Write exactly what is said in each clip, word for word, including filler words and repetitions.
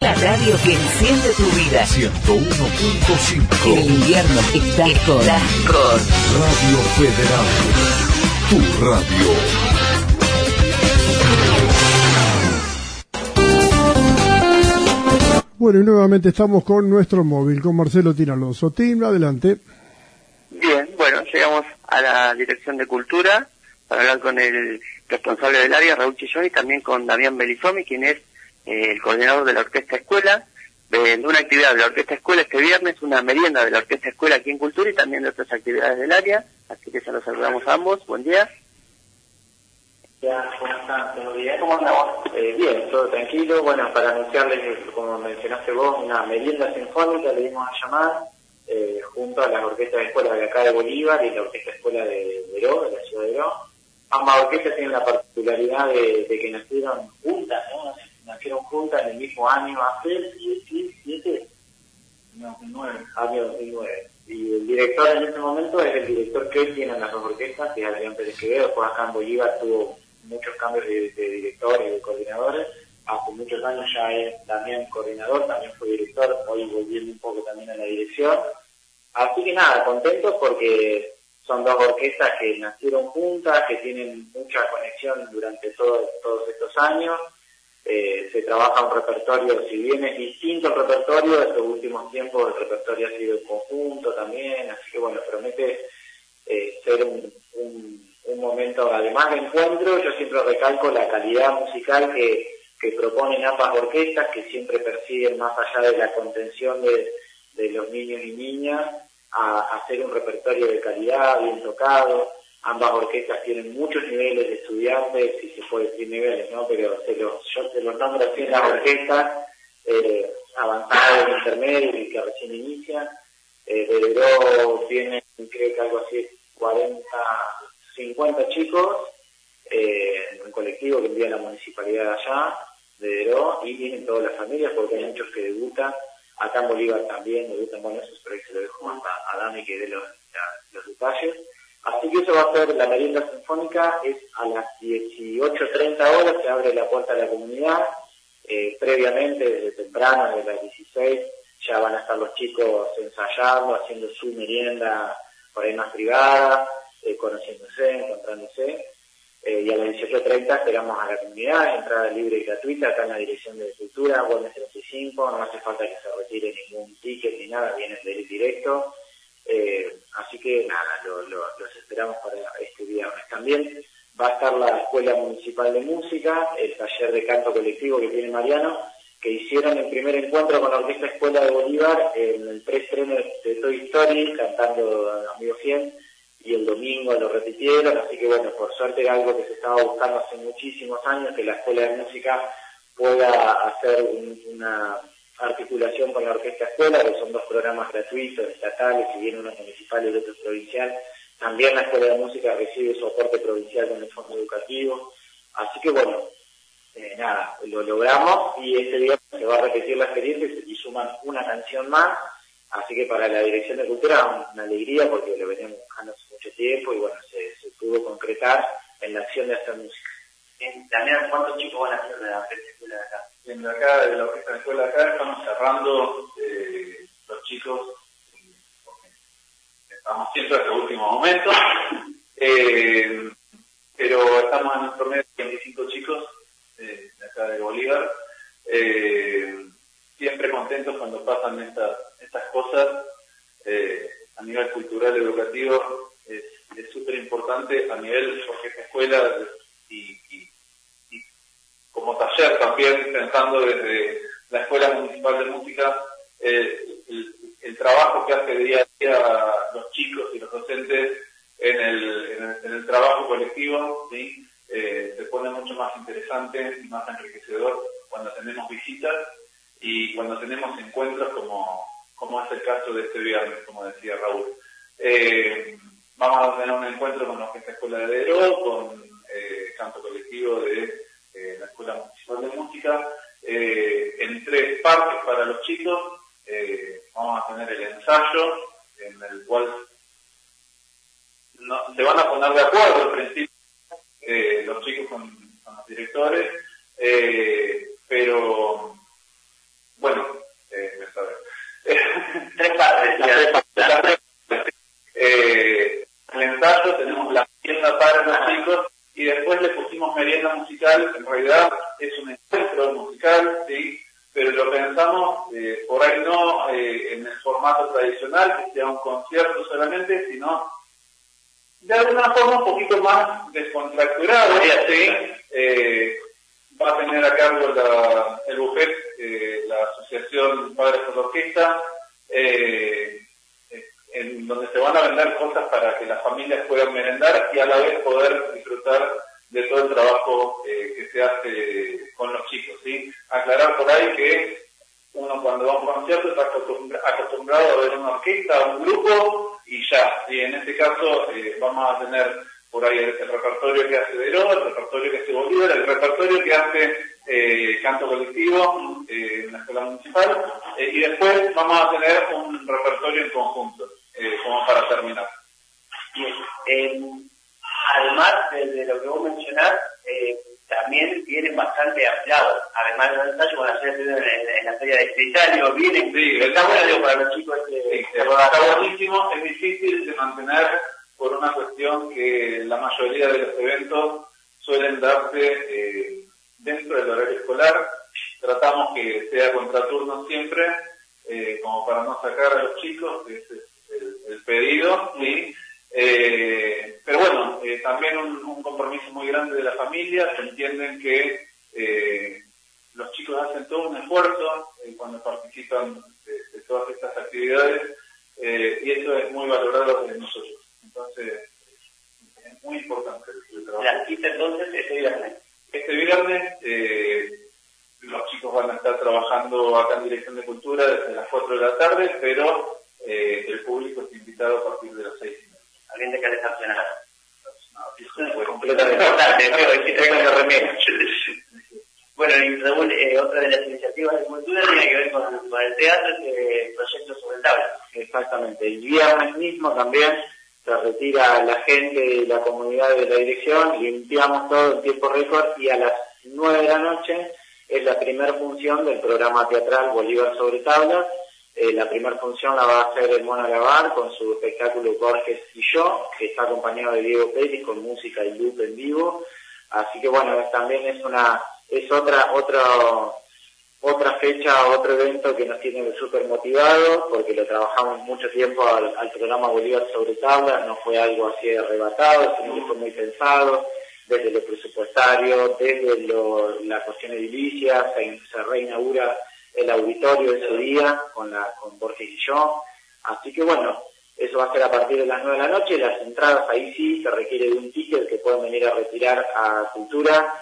La radio que enciende tu vida. ciento uno punto cinco. En el invierno estás con, estás con Radio Federal. Tu radio. Bueno, y nuevamente estamos con nuestro móvil, con Marcelo Tinaloso. Tim, adelante. Bien, bueno, llegamos a la Dirección de Cultura para hablar con el responsable del área, Raúl Chillón, y también con Damián Belizomi, quien es eh, el coordinador de la Orquesta Escuela, de, de una actividad de la Orquesta Escuela este viernes, una merienda de la Orquesta Escuela aquí en Cultura y también de otras actividades del área, así que ya los saludamos a ambos. Buen día. Ya, ¿cómo están? ¿Todo bien? ¿Cómo andamos? Eh, bien, todo tranquilo. Bueno, para anunciarles, como mencionaste vos, una merienda sinfónica, le dimos a llamar, eh, junto a las orquestas de escuela de acá de Bolívar y la Orquesta Escuela de Veró, de la ciudad de Veró. Ambas orquestas tienen la particularidad de, de que nacieron juntas, ¿no? Nacieron juntas en el mismo año, hace siete, no, nueve, año dos mil nueve. Y el director en este momento es el director que hoy tienen las dos orquestas, que es Adrián Pérez Quevedo. Después acá en Bolívar tuvo muchos cambios de, de directores y de coordinadores. Hace muchos años ya es también coordinador, también fue director, hoy volviendo un poco también a la dirección. Así que nada, contentos porque son dos orquestas que nacieron juntas, que tienen mucha conexión durante todo, todos estos años. Eh, se trabaja un repertorio, si bien es distinto el repertorio, estos últimos tiempos el repertorio ha sido en conjunto también, así que bueno, promete eh, ser un, un, un momento además de encuentro. Yo siempre recalco la calidad musical que, que proponen ambas orquestas, que siempre persiguen, más allá de la contención de, de los niños y niñas, a, a hacer un repertorio de calidad, bien tocado. Ambas orquestas tienen muchos niveles de estudiantes, si se puede decir niveles, ¿no? Pero se los, yo se los nombro así en las orquestas, eh, avanzadas, intermedios y que recién inician. Eh, de Veró tienen, creo que algo así, cuarenta, cincuenta chicos, eh, en un colectivo que envía la municipalidad de allá, de Veró, y vienen todas las familias porque hay muchos que debutan. Acá en Bolívar también debutan, bueno, eso es por ahí se lo dejo más a, a Dami que dé los, los detalles. Así que eso va a ser la merienda sinfónica, es a las dieciocho treinta horas, se abre la puerta a la comunidad, eh, previamente, desde temprano, desde las dieciséis, ya van a estar los chicos ensayando, haciendo su merienda por ahí más privada, eh, conociéndose, encontrándose, eh, y a las dieciocho treinta esperamos a la comunidad, entrada libre y gratuita, acá en la Dirección de Cultura, Güemes treinta y cinco, no hace falta que se retire ningún ticket ni nada, vienen del directo. Eh, así que nada, lo, lo, los esperamos para este viernes. También va a estar la Escuela Municipal de Música, el taller de canto colectivo que tiene Mariano, que hicieron el primer encuentro con la Orquesta Escuela de Bolívar en el preestreno de Toy Story, cantando Amigo cien, y el domingo lo repitieron, así que bueno, por suerte era algo que se estaba buscando hace muchísimos años, que la Escuela de Música pueda hacer un, una articulación con la Orquesta Escuela, que son dos programas gratuitos, estatales, si bien uno municipal y el otro provincial. También la Escuela de Música recibe su aporte provincial con el Fondo Educativo. Así que bueno, eh, nada, lo logramos y este día se va a repetir la experiencia y suman una canción más. Así que para la Dirección de Cultura una alegría porque lo veníamos buscando hace mucho tiempo y bueno, se, se pudo concretar en la acción de hacer música. También, ¿cuántos chicos van a hacer de la Orquesta Escuela de acá? En acá, de la Orquesta Escuela de acá, estamos cerrando eh, los chicos, porque estamos siempre hasta el último momento, eh, pero estamos en un promedio de veinticinco chicos eh, de acá de Bolívar, eh, siempre contentos cuando pasan estas, estas cosas, eh, a nivel cultural, educativo, es súper importante, a nivel Orquesta Escuela y, y como taller también, pensando desde la Escuela Municipal de Música, eh, el, el trabajo que hace día a día los chicos y los docentes en el, en el, en el trabajo colectivo, ¿sí? eh, se pone mucho más interesante y más enriquecedor cuando tenemos visitas y cuando tenemos encuentros como, como es el caso de este viernes, como decía Raúl. Eh, vamos a tener un encuentro con la Orquesta Escuela de Veró, con eh, canto colectivo de Eh, la Escuela Municipal de Música, eh, en tres partes para los chicos. Eh, vamos a tener el ensayo, en el cual no, se van a poner de acuerdo al principio eh, los chicos con, con los directores, eh, pero decía. Eh, el ensayo, tenemos la merienda para los chicos y después le pusimos merienda musical. En realidad es un encuentro musical, sí, pero lo pensamos eh, por ahí no eh, en el formato tradicional, que sea un concierto solamente, sino de alguna forma un poquito más descontracturado, ¿sí? Eh, va a tener a cargo la, el buffet, eh, la Asociación Padres por la Orquesta, eh, en donde se van a vender cosas para que las familias puedan merendar y a la vez poder disfrutar de todo el trabajo eh, que se hace con los chicos, ¿sí? Aclarar por ahí que uno cuando va a un concierto está acostumbrado a ver una orquesta, un grupo y ya, y en este caso eh, vamos a tener por ahí el, el repertorio que hace Deró, el repertorio que hace Bolívar, el repertorio que hace eh, canto colectivo eh, en la escuela municipal, eh, y después vamos a tener un repertorio en conjunto, eh, como para terminar. Bien, eh, además de, de lo que vos mencionás, eh, también vienen bastante ampliados, además de los ensayos, van a ser en, en, en la feria de Italia, vienen, sí, está bueno para los chicos. Este, sí, está buenísimo, es difícil de mantener por una cuestión que la mayoría de los eventos suelen darse eh, dentro del horario escolar. Tratamos que sea contraturno siempre, eh, como para no sacar a los chicos, ese es el, el pedido, ¿sí? Eh, pero bueno, eh, también un, un compromiso muy grande de la familia, se entienden que eh, los chicos hacen todo un esfuerzo eh, cuando participan de, de todas estas actividades, eh, y eso es muy valorado de nosotros. Entonces, es muy importante el trabajo. La cita entonces este viernes. Este viernes eh, los chicos van a estar trabajando acá en Dirección de Cultura desde las cuatro de la tarde, pero eh, el público está invitado a partir de las seis y media. Alguien de calefaccionar. No, fue completamente importante, pero que tengan la remera. Bueno, y Raúl, eh, otra de las iniciativas de cultura tiene que ver con, con el teatro, este proyecto sobre tabla. Exactamente. El viernes mismo también se retira la gente y la comunidad de la dirección, limpiamos todo en tiempo récord y a las nueve de la noche es la primera función del programa teatral Bolívar sobre tablas. Eh, la primera función la va a hacer el Mono Lavar con su espectáculo Borges y yo, que está acompañado de Diego Pérez con música y loop en vivo. Así que bueno, también es una es otra otra otra fecha, otro evento que nos tiene súper motivados, porque lo trabajamos mucho tiempo al, al programa Bolívar sobre tablas, no fue algo así arrebatado, sino que fue muy pensado, desde lo presupuestario, desde lo, la cuestión edilicia, se, se reinaugura el auditorio ese día con la con Borges y yo, así que bueno, eso va a ser a partir de las nueve de la noche, las entradas ahí sí se requiere de un ticket que pueden venir a retirar a Cultura,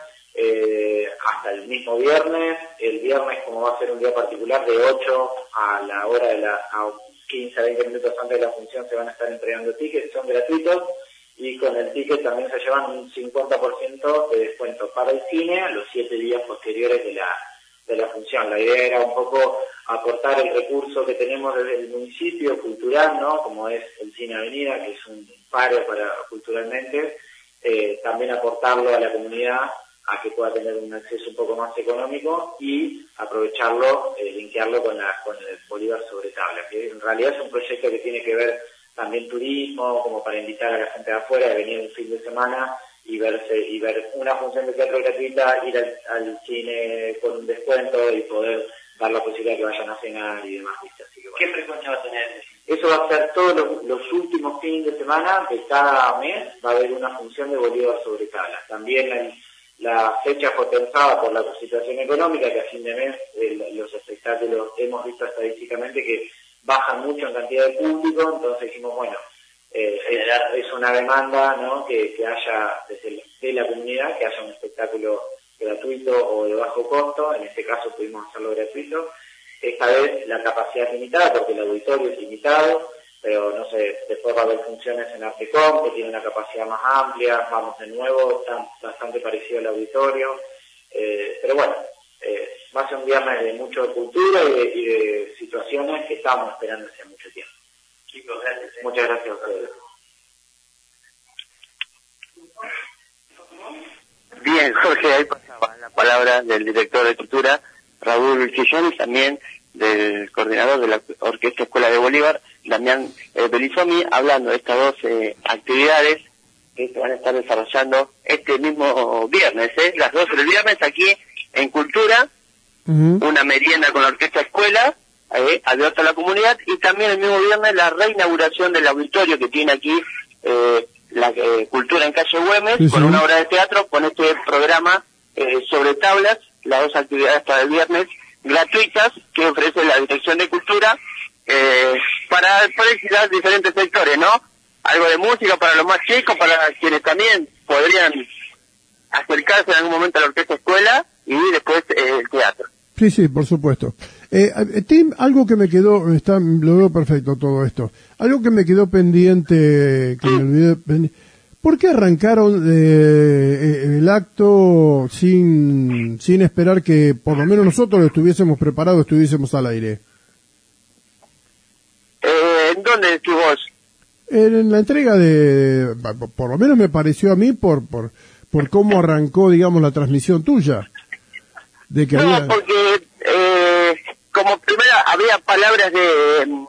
eh, hasta el mismo viernes. El viernes, como va a ser un día particular, de ocho a la hora de la, a quince a veinte minutos antes de la función se van a estar entregando tickets, son gratuitos, y con el ticket también se llevan un cincuenta por ciento de descuento para el cine a los siete días posteriores de la de la función. La idea era un poco aportar el recurso que tenemos desde el municipio cultural, ¿no? Como es el Cine Avenida, que es un paro para culturalmente, eh, también aportarlo a la comunidad a que pueda tener un acceso un poco más económico y aprovecharlo, eh, linkearlo con, la, con el Bolívar sobre tabla, que en realidad es un proyecto que tiene que ver también turismo, como para invitar a la gente de afuera a venir un fin de semana y verse y ver una función de teatro gratuita, ir al, al cine con un descuento y poder dar la posibilidad que vayan a cenar y demás. Así que, bueno. ¿Qué frecuencia va a tener? Eso va a ser todos los, los últimos fines de semana de cada mes, va a haber una función de Bolívar sobre tabla. También la, la fecha fue pensada por la situación económica, que a fin de mes el, los espectáculos hemos visto estadísticamente que bajan mucho en cantidad de público, entonces dijimos, bueno, Eh, es, es una demanda, ¿no? que, que haya desde la, de la comunidad, que haya un espectáculo gratuito o de bajo costo. En este caso pudimos hacerlo gratuito. Esta vez la capacidad es limitada porque el auditorio es limitado, pero no sé, después va a haber funciones en Artecom que tiene una capacidad más amplia, vamos de nuevo, está bastante parecido al auditorio, eh, pero bueno, eh, va a ser un viernes de mucho de cultura y de, y de situaciones que estamos esperando hace mucho tiempo. Chicos, gracias. ¿eh? Muchas gracias a ustedes. Bien, Jorge, ahí pasaba la palabra del director de Cultura, Raúl Chillón, y también del coordinador de la Orquesta Escuela de Bolívar, Damián eh, Belisomi, hablando de estas dos eh, actividades que se van a estar desarrollando este mismo viernes, ¿eh? Las dos del viernes aquí en Cultura, uh-huh. Una merienda con la Orquesta Escuela, eh, abierta a la comunidad, y también el mismo viernes la reinauguración del auditorio que tiene aquí eh, la eh, Cultura en calle Güemes, sí, con sí. una obra de teatro, con este programa eh, sobre tablas, las dos actividades para el viernes, gratuitas, que ofrece la Dirección de Cultura, eh, para, para diferentes sectores, ¿no? Algo de música para los más chicos, para quienes también podrían acercarse en algún momento a la Orquesta Escuela, y después eh, el teatro. Sí, sí, por supuesto. Eh, Tim, algo que me quedó, está, lo veo perfecto todo esto, algo que me quedó pendiente, que sí. me olvidé, pendiente. ¿Por qué arrancaron eh, el acto sin sin esperar que por lo menos nosotros lo estuviésemos preparados, estuviésemos al aire? Eh, ¿En dónde estás vos? En la entrega de, por lo menos me pareció a mí, por por por cómo arrancó, digamos, la transmisión tuya. De que no, había... porque eh, como primera había palabras de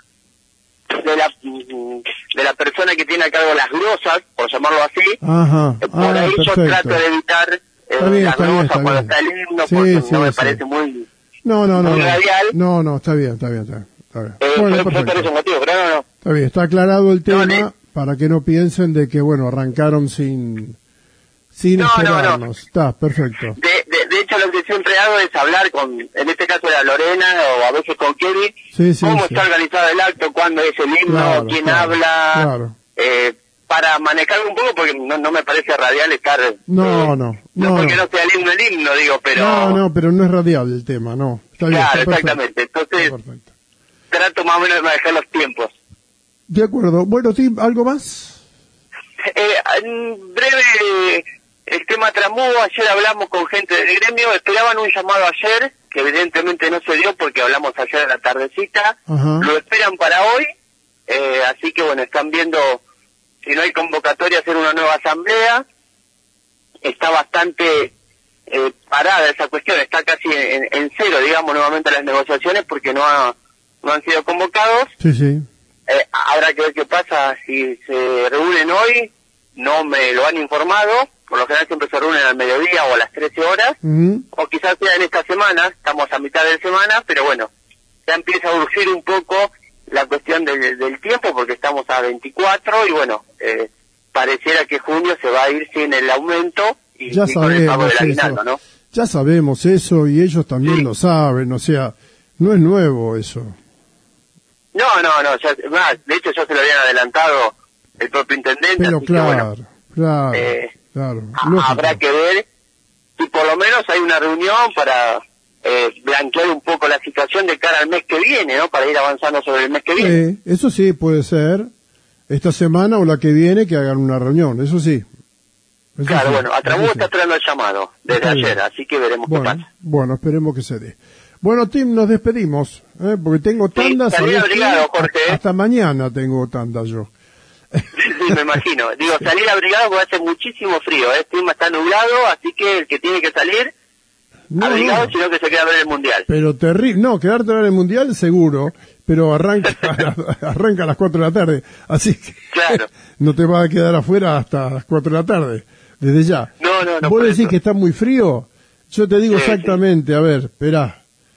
de la de la persona que tiene a cargo las glosas, por llamarlo así. Ajá. Por ah, ahí perfecto. yo trato de evitar eh, bien, las glosas cuando bien. está el himno, Sí, porque sí, no me sí. parece muy, no, no, no, muy no. radial. No, no, está bien, está bien, está bien. Está bien. Eh, Bueno, fue, fue por perfecto. ese motivo, pero no, no. Está bien, está aclarado el tema, No, de- para que no piensen de que, bueno, arrancaron sin sin No, no, no. esperarnos. Está, perfecto. De, de, de hecho, lo que siempre hago es hablar con, en este caso era Lorena, o a veces con Kevin, Sí, sí, cómo sí. está organizado el acto, cuándo es el himno, Claro, quién claro, habla, claro. eh, para manejarlo un poco, porque no, no me parece radial estar... No, eh, no, No no, porque no. no sea el himno el himno, digo, pero... No, no, pero no es radial el tema, no. Está bien, Claro, está perfecto. exactamente. Entonces, Está perfecto. trato más o menos de manejar los tiempos. De acuerdo. Bueno, Tim, ¿algo más? Eh, en breve, el tema Tramú, ayer hablamos con gente del gremio, esperaban un llamado ayer, que evidentemente no se dio porque hablamos ayer a la tardecita, Ajá. lo esperan para hoy, eh, así que bueno, están viendo si no hay convocatoria hacer una nueva asamblea, está bastante eh, parada esa cuestión, está casi en, en cero, digamos, nuevamente las negociaciones porque no, ha, no han sido convocados. Sí, sí. Eh, habrá que ver qué pasa si se reúnen hoy, no me lo han informado, por lo general siempre se reúnen al mediodía o a las trece horas, Uh-huh. o quizás sea en esta semana, estamos a mitad de semana, pero bueno, ya empieza a urgir un poco la cuestión del, del tiempo, porque estamos a veinticuatro, y bueno, eh, pareciera que junio se va a ir sin el aumento y, Ya y con el pago sabemos del eso. aguinaldo, ¿no? Ya sabemos eso y ellos también Sí. lo saben, o sea, no es nuevo eso. No, no, no, ya, más, de hecho ya se lo habían adelantado el propio intendente, Pero así que claro, bueno, claro, eh, claro. ha- lógico. habrá que ver si por lo menos hay una reunión para eh, blanquear un poco la situación de cara al mes que viene, ¿no? Para ir avanzando sobre el mes que viene. Eh, eso sí, puede ser esta semana o la que viene que hagan una reunión, eso sí. Eso Claro, sí, bueno, Atrabú eso está sí. esperando el llamado desde Está bien. ayer, así que veremos qué Bueno, pasa. bueno, esperemos que se dé. Bueno, Tim, nos despedimos, ¿eh? Porque tengo tandas. salí ¿sabés abrigado, qué? Jorge, ¿eh? Hasta mañana tengo tandas yo. Sí, me imagino. Digo, salir abrigado porque hace muchísimo frío, ¿eh? El clima está nublado, así que el que tiene que salir No, abrigado, no, sino que se queda a ver el mundial. pero terrible. No, quedarte a ver el mundial seguro, pero arranca arranca a las cuatro de la tarde, así que Claro. no te vas a quedar afuera hasta las cuatro de la tarde, desde ya. No, no, no. ¿Vos por decís eso. que está muy frío? Yo te digo Sí, exactamente, a ver, esperá.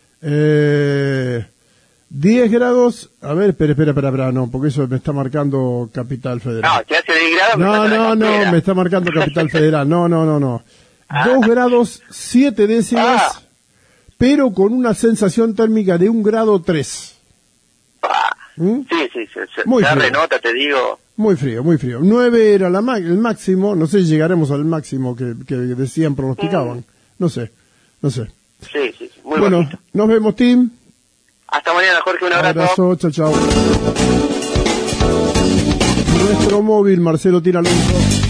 Eh, diez grados, a ver, espera, espera, espera, espera, no, porque eso me está marcando Capital Federal. No, si hace diez grados, me No, saca la no, no, campera. me está marcando Capital Federal. No, no, no, no. Ah. Dos grados siete décimas, Ah. pero con una sensación térmica de un grado tres. Ah, ¿Mm? Sí, sí, se, se, Muy se frío. renota, te digo. Muy frío, muy frío. Nueve era la ma- el máximo, no sé si llegaremos al máximo que, que decían, pronosticaban. No sé, no sé. Sí, sí, sí, muy Bueno, bonito. nos vemos, Tim. Hasta mañana, Jorge, un abrazo. Abrazo, chao, chao. Nuestro móvil, Marcelo Tira Alonso.